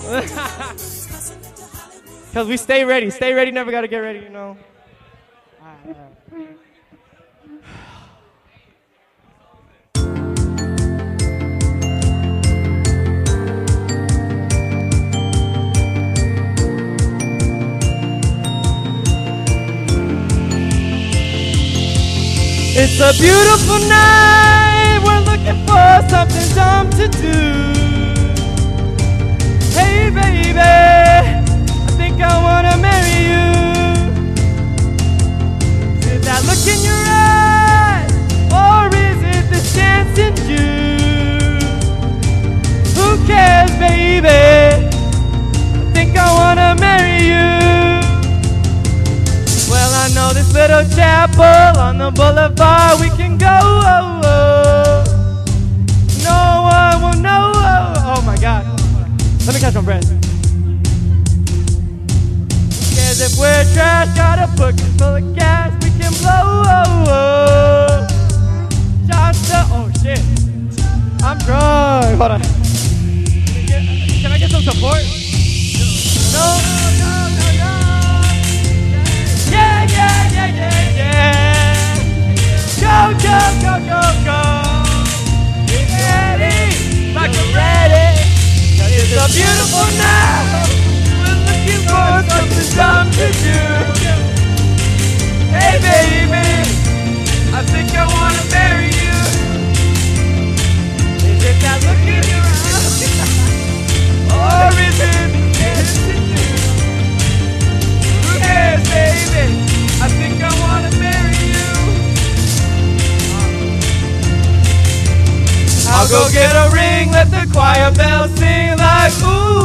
Because we stay ready. Stay ready, never got to get ready, you know. It's a beautiful night, we're looking for something dumb to do. Hey baby, I think I wanna marry you. Is it that look in your eyes, or is it the chance in you? Who cares baby, I think I wanna marry you. Well, I know this little chapel on the boulevard we can go. No one will know. Oh my God. Let me catch my breath. Who cares if we're trash? Got a bucket full of gas we can blow. Oh shit. I'm drunk. Hold on. Can I get some support? No. Go, go, go, go, go. Get ready, like I'm ready. It's a beautiful night. We're looking for something dumb to do. Hey baby, I think I wanna marry you. Is it that look in your eyes? Or is it this to do? Who cares baby, I think I wanna marry you. I'll go get a ring, let the choir bells sing like ooh.